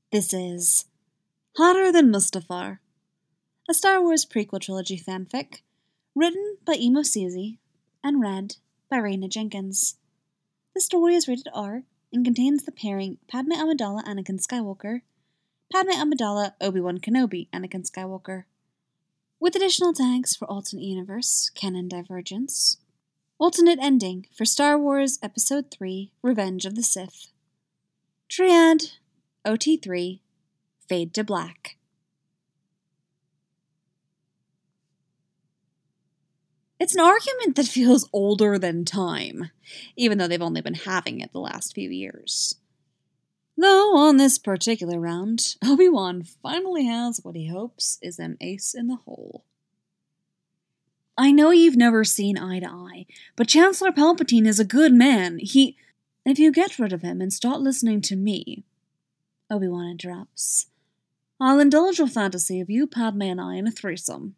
This is Hotter Than Mustafar, a Star Wars prequel trilogy fanfic, written by Emo Suzy and read by Raina Jenkins. The story is rated R and contains the pairing Padme Amidala Anakin Skywalker, Padme Amidala Obi-Wan Kenobi Anakin Skywalker, with additional tags for alternate universe, canon divergence, alternate ending for Star Wars Episode 3, Revenge of the Sith, Triad, OT3, Fade to Black. It's an argument that feels older than time, even though they've only been having it the last few years. Though on this particular round, Obi-Wan finally has what he hopes is an ace in the hole. I know you've never seen eye to eye, but Chancellor Palpatine is a good man. If you get rid of him and start listening to me, Obi-Wan interrupts, I'll indulge your fantasy of you, Padme, and I in a threesome.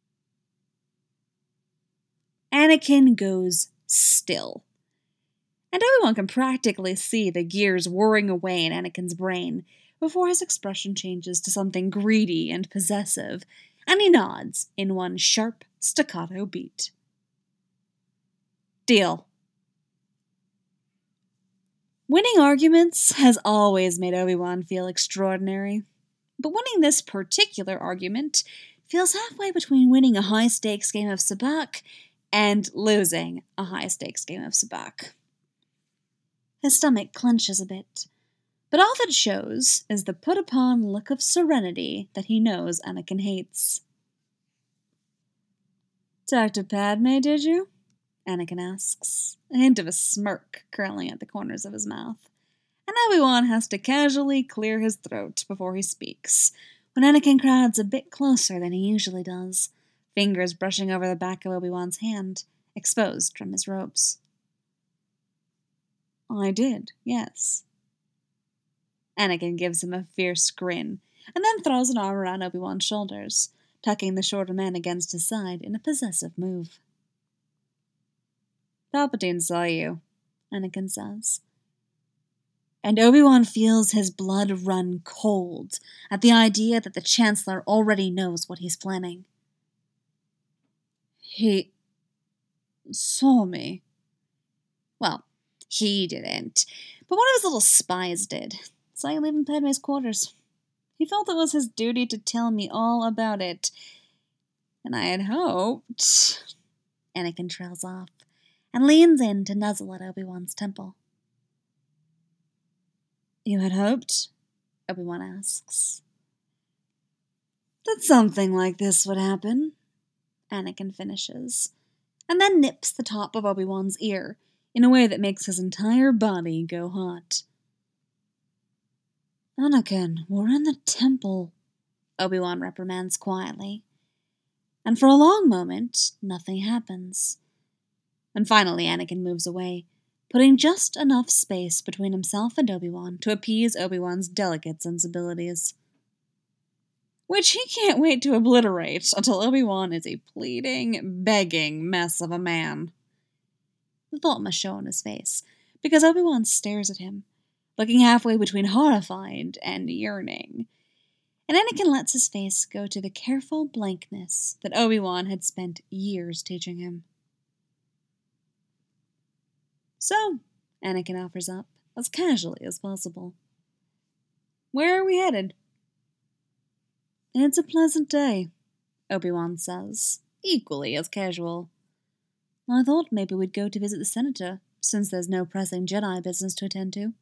Anakin goes still. And Obi-Wan can practically see the gears whirring away in Anakin's brain before his expression changes to something greedy and possessive, and he nods in one sharp, staccato beat. Deal. Winning arguments has always made Obi-Wan feel extraordinary, but winning this particular argument feels halfway between winning a high-stakes game of sabacc and losing a high-stakes game of sabacc. His stomach clenches a bit, but all that shows is the put-upon look of serenity that he knows Anakin hates. Talk to Padme, did you? Anakin asks, a hint of a smirk curling at the corners of his mouth, and Obi-Wan has to casually clear his throat before he speaks, when Anakin crowds a bit closer than he usually does, fingers brushing over the back of Obi-Wan's hand, exposed from his robes. I did, yes. Anakin gives him a fierce grin, and then throws an arm around Obi-Wan's shoulders, tucking the shorter man against his side in a possessive move. Palpatine saw you, Anakin says. And Obi-Wan feels his blood run cold at the idea that the Chancellor already knows what he's planning. He saw me. Well, he didn't, but one of his little spies did. Saw you leaving Padme's quarters. He felt it was his duty to tell me all about it. And I had hoped... Anakin trails off and leans in to nuzzle at Obi-Wan's temple. You had hoped? Obi-Wan asks. That something like this would happen, Anakin finishes, and then nips the top of Obi-Wan's ear in a way that makes his entire body go hot. Anakin, we're in the temple, Obi-Wan reprimands quietly. And for a long moment, nothing happens. And finally Anakin moves away, putting just enough space between himself and Obi-Wan to appease Obi-Wan's delicate sensibilities. Which he can't wait to obliterate until Obi-Wan is a pleading, begging mess of a man. The thought must show on his face, because Obi-Wan stares at him, looking halfway between horrified and yearning. And Anakin lets his face go to the careful blankness that Obi-Wan had spent years teaching him. So, Anakin offers up, as casually as possible. Where are we headed? It's a pleasant day, Obi-Wan says, equally as casual. I thought maybe we'd go to visit the Senator, since there's no pressing Jedi business to attend to.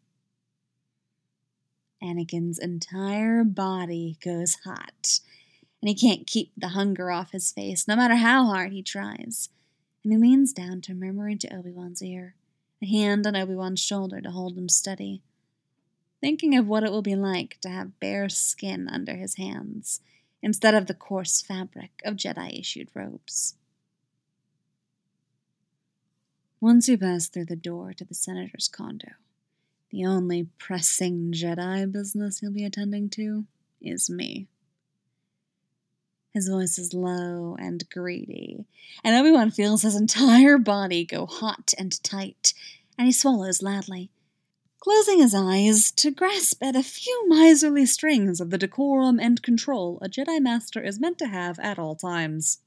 Anakin's entire body goes hot, and he can't keep the hunger off his face, no matter how hard he tries, and he leans down to murmur into Obi-Wan's ear, a hand on Obi-Wan's shoulder to hold him steady, thinking of what it will be like to have bare skin under his hands, instead of the coarse fabric of Jedi-issued robes. Once you pass through the door to the Senator's condo, the only pressing Jedi business you'll be attending to is me. His voice is low and greedy, and Obi-Wan feels his entire body go hot and tight, and he swallows loudly, closing his eyes to grasp at a few miserly strings of the decorum and control a Jedi Master is meant to have at all times.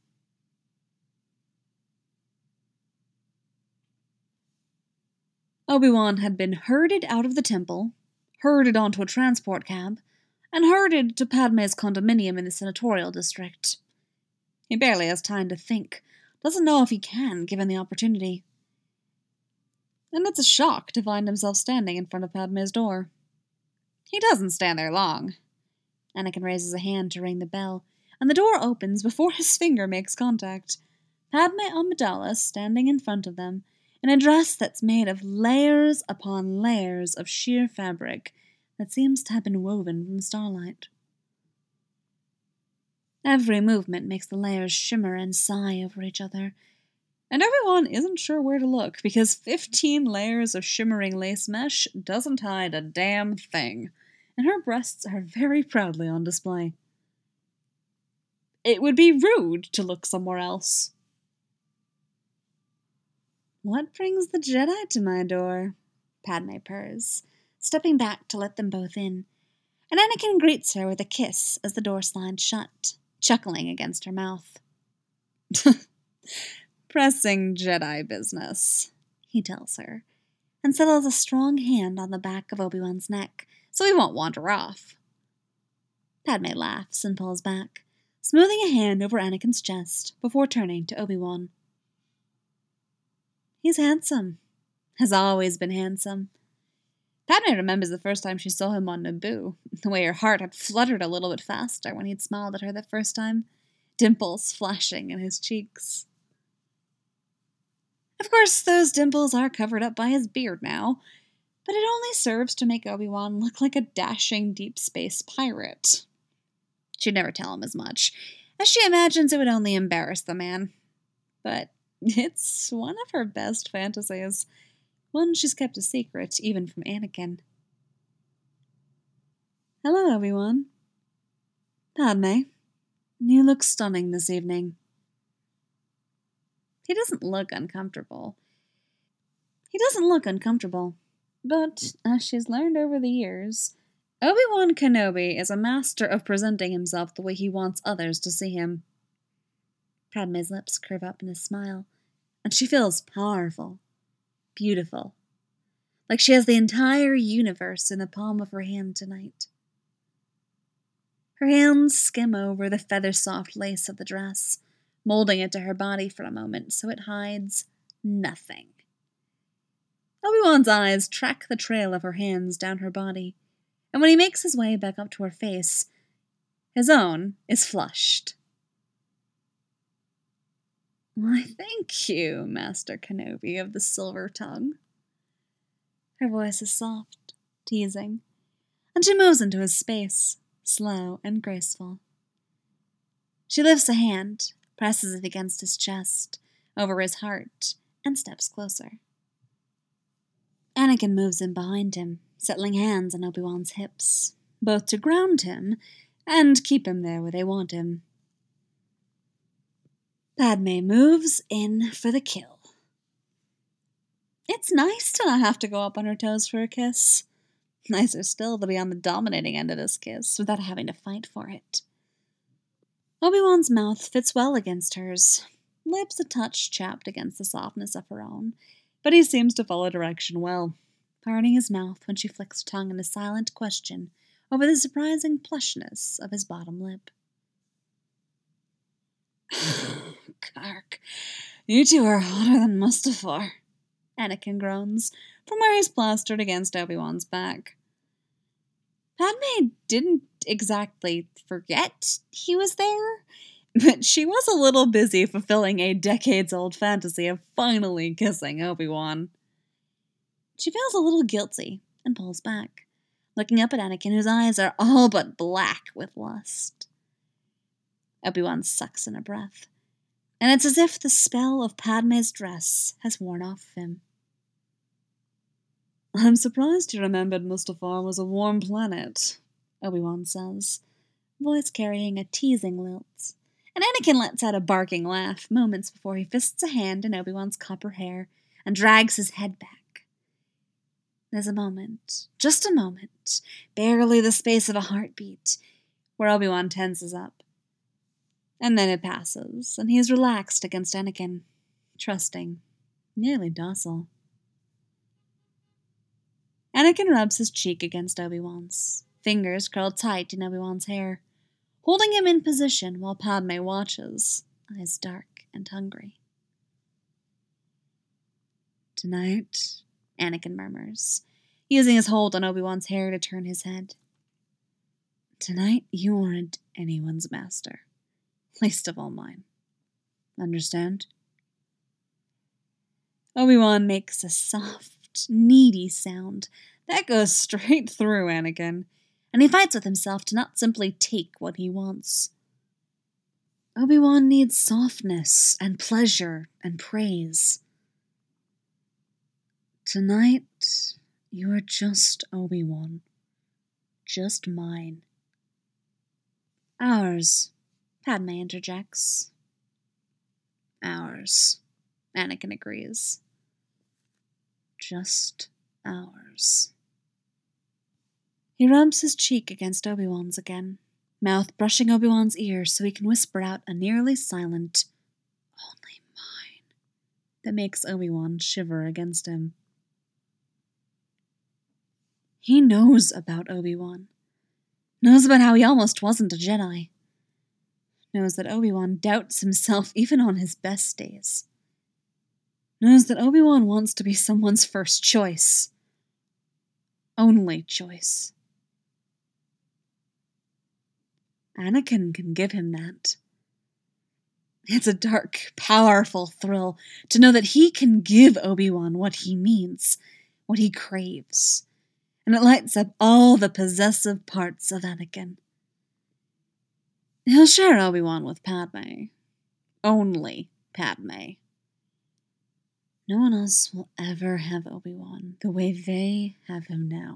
Obi-Wan had been herded out of the temple, herded onto a transport cab, and herded to Padme's condominium in the senatorial district. He barely has time to think, doesn't know if he can, given the opportunity. And it's a shock to find himself standing in front of Padme's door. He doesn't stand there long. Anakin raises a hand to ring the bell, and the door opens before his finger makes contact. Padme Amidala standing in front of them, in a dress that's made of layers upon layers of sheer fabric that seems to have been woven from starlight. Every movement makes the layers shimmer and sigh over each other, and everyone isn't sure where to look because 15 layers of shimmering lace mesh doesn't hide a damn thing, and her breasts are very proudly on display. It would be rude to look somewhere else. "What brings the Jedi to my door?" Padme purrs, stepping back to let them both in, and Anakin greets her with a kiss as the door slides shut, chuckling against her mouth. "Pressing Jedi business," he tells her, and settles a strong hand on the back of Obi-Wan's neck, so he won't wander off. Padme laughs and pulls back, smoothing a hand over Anakin's chest before turning to Obi-Wan. He's handsome. Has always been handsome. Padme remembers the first time she saw him on Naboo, the way her heart had fluttered a little bit faster when he'd smiled at her the first time, dimples flashing in his cheeks. Of course, those dimples are covered up by his beard now, but it only serves to make Obi-Wan look like a dashing deep space pirate. She'd never tell him as much, as she imagines it would only embarrass the man. But it's one of her best fantasies, one she's kept a secret even from Anakin. "Hello, Obi-Wan." "Padme, you look stunning this evening." He doesn't look uncomfortable. But, as she's learned over the years, Obi-Wan Kenobi is a master of presenting himself the way he wants others to see him. Padme's lips curve up in a smile, and she feels powerful, beautiful, like she has the entire universe in the palm of her hand tonight. Her hands skim over the feather-soft lace of the dress, molding it to her body for a moment so it hides nothing. Obi-Wan's eyes track the trail of her hands down her body, and when he makes his way back up to her face, his own is flushed. "Why, thank you, Master Kenobi of the Silver Tongue." Her voice is soft, teasing, and she moves into his space, slow and graceful. She lifts a hand, presses it against his chest, over his heart, and steps closer. Anakin moves in behind him, settling hands on Obi-Wan's hips, both to ground him and keep him there where they want him. Padme moves in for the kill. It's nice to not have to go up on her toes for a kiss. Nicer still to be on the dominating end of this kiss without having to fight for it. Obi-Wan's mouth fits well against hers, lips a touch chapped against the softness of her own, but he seems to follow direction well, parting his mouth when she flicks her tongue in a silent question over the surprising plushness of his bottom lip. "Kark, you two are hotter than Mustafar," Anakin groans, from where he's plastered against Obi-Wan's back. Padme didn't exactly forget he was there, but she was a little busy fulfilling a decades-old fantasy of finally kissing Obi-Wan. She feels a little guilty and pulls back, looking up at Anakin, whose eyes are all but black with lust. Obi-Wan sucks in a breath, and it's as if the spell of Padme's dress has worn off of him. "I'm surprised you remembered Mustafar was a warm planet," Obi-Wan says, voice carrying a teasing lilt, and Anakin lets out a barking laugh moments before he fists a hand in Obi-Wan's copper hair and drags his head back. There's a moment, just a moment, barely the space of a heartbeat, where Obi-Wan tenses up. And then it passes, and he is relaxed against Anakin, trusting, nearly docile. Anakin rubs his cheek against Obi-Wan's, fingers curled tight in Obi-Wan's hair, holding him in position while Padme watches, eyes dark and hungry. "Tonight," Anakin murmurs, using his hold on Obi-Wan's hair to turn his head. "Tonight you aren't anyone's master, least of all mine. Understand?" Obi-Wan makes a soft, needy sound that goes straight through Anakin, and he fights with himself to not simply take what he wants. Obi-Wan needs softness and pleasure and praise. "Tonight, you are just Obi-Wan. Just mine." "Ours," Padme interjects. "Ours," Anakin agrees. "Just ours." He rubs his cheek against Obi-Wan's again, mouth brushing Obi-Wan's ear so he can whisper out a nearly silent, "Only mine," that makes Obi-Wan shiver against him. He knows about Obi-Wan. Knows about how he almost wasn't a Jedi. Knows that Obi-Wan doubts himself even on his best days. Knows that Obi-Wan wants to be someone's first choice. Only choice. Anakin can give him that. It's a dark, powerful thrill to know that he can give Obi-Wan what he needs, what he craves, and it lights up all the possessive parts of Anakin. He'll share Obi-Wan with Padme. Only Padme. No one else will ever have Obi-Wan the way they have him now.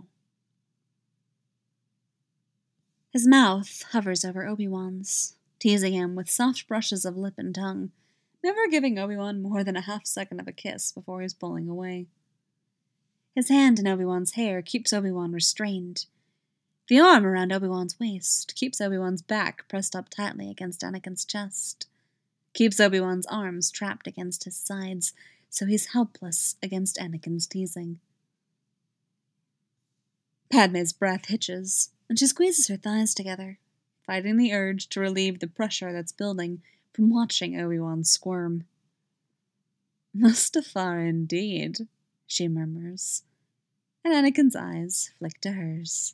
His mouth hovers over Obi-Wan's, teasing him with soft brushes of lip and tongue, never giving Obi-Wan more than a half-second of a kiss before he's pulling away. His hand in Obi-Wan's hair keeps Obi-Wan restrained. The arm around Obi-Wan's waist keeps Obi-Wan's back pressed up tightly against Anakin's chest, keeps Obi-Wan's arms trapped against his sides, so he's helpless against Anakin's teasing. Padme's breath hitches, and she squeezes her thighs together, fighting the urge to relieve the pressure that's building from watching Obi-Wan squirm. "Mustafar indeed," she murmurs, and Anakin's eyes flick to hers.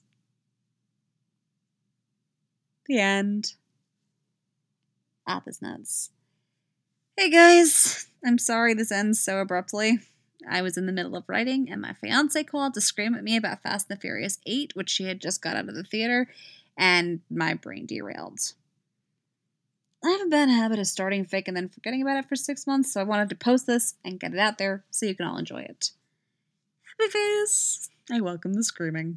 The end. Appa's nuts. Hey guys, I'm sorry this ends so abruptly. I was in the middle of writing, and my fiance called to scream at me about Fast and the Furious 8, which she had just got out of the theater, and my brain derailed. I have a bad habit of starting fic and then forgetting about it for 6 months, so I wanted to post this and get it out there so you can all enjoy it. Happy face! I welcome the screaming.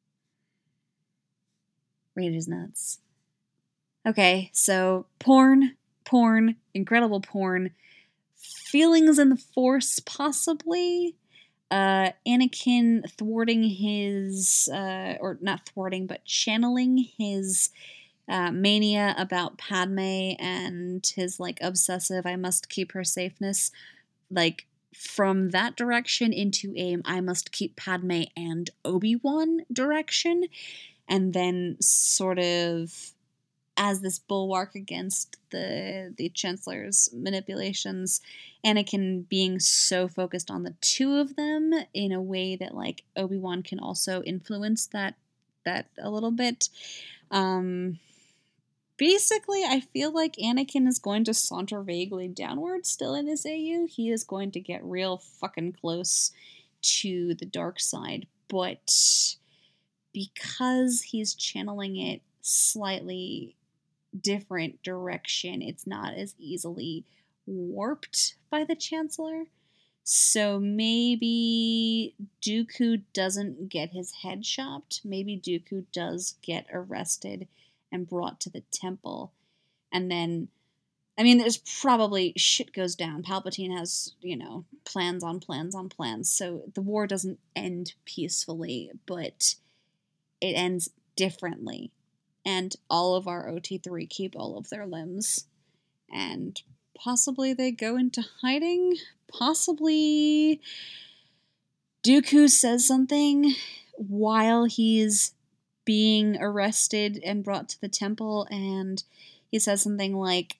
Reader's nuts. Okay, so porn, incredible porn, feelings in the Force, possibly. Anakin thwarting his, or not thwarting, but channeling his mania about Padme and his, like, obsessive, I must keep her safeness, like, from that direction into a I must keep Padme and Obi-Wan direction, and then sort of as this bulwark against the Chancellor's manipulations, Anakin being so focused on the two of them in a way that, like, Obi-Wan can also influence that a little bit. Basically, I feel like Anakin is going to saunter vaguely downward still in this AU. He is going to get real fucking close to the dark side, but because he's channeling it slightly different direction, it's not as easily warped by the Chancellor. So maybe Dooku doesn't get his head chopped. Maybe Dooku does get arrested and brought to the temple. And then I mean, there's probably shit goes down. Palpatine has, plans on plans on plans. So the war doesn't end peacefully, but it ends differently. And all of our OT3 keep all of their limbs. And possibly they go into hiding. Possibly Dooku says something while he's being arrested and brought to the temple, and he says something like,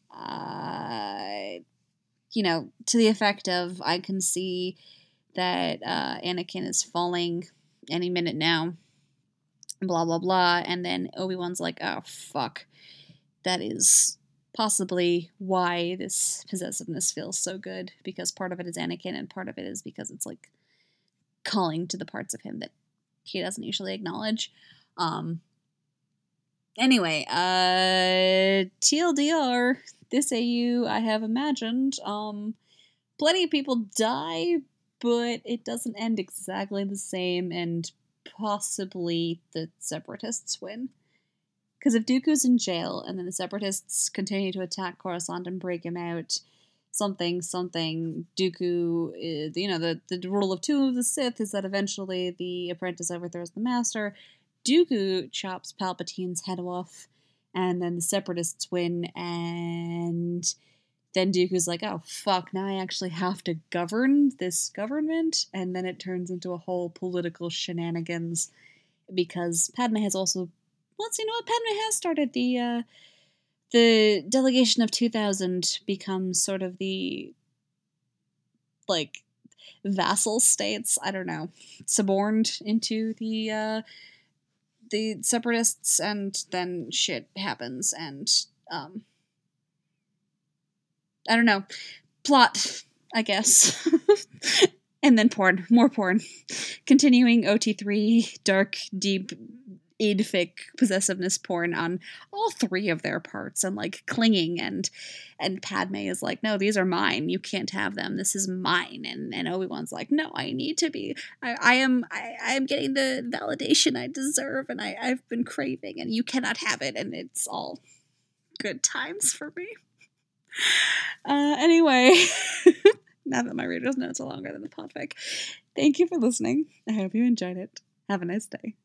to the effect of, I can see that Anakin is falling any minute now, blah, blah, blah. And then Obi-Wan's like, oh, fuck. That is possibly why this possessiveness feels so good, because part of it is Anakin and part of it is because it's like calling to the parts of him that he doesn't usually acknowledge. Anyway, TLDR, this AU I have imagined, plenty of people die, but it doesn't end exactly the same, and possibly the Separatists win. Because if Dooku's in jail, and then the Separatists continue to attack Coruscant and break him out, something, Dooku, the rule of two of the Sith is that eventually the apprentice overthrows the master. Dooku chops Palpatine's head off, and then the Separatists win, and then Dooku's like, oh, fuck, now I actually have to govern this government, and then it turns into a whole political shenanigans, because Padme has also, Padme has started the delegation of 2000 becomes sort of the, vassal states, I don't know, suborned into the Separatists, and then shit happens, and, I don't know, plot, I guess. And then porn, more porn. Continuing OT3, dark, deep, idfic possessiveness porn on all three of their parts, and clinging, and Padme is like, no, these are mine, you can't have them, this is mine, and Obi-Wan's like, no, I need to be, I am getting the validation I deserve, and I've been craving, and you cannot have it, and it's all good times for me. Anyway, now that my reader's notes are longer than the podfic, thank you for listening. I hope you enjoyed it. Have a nice day.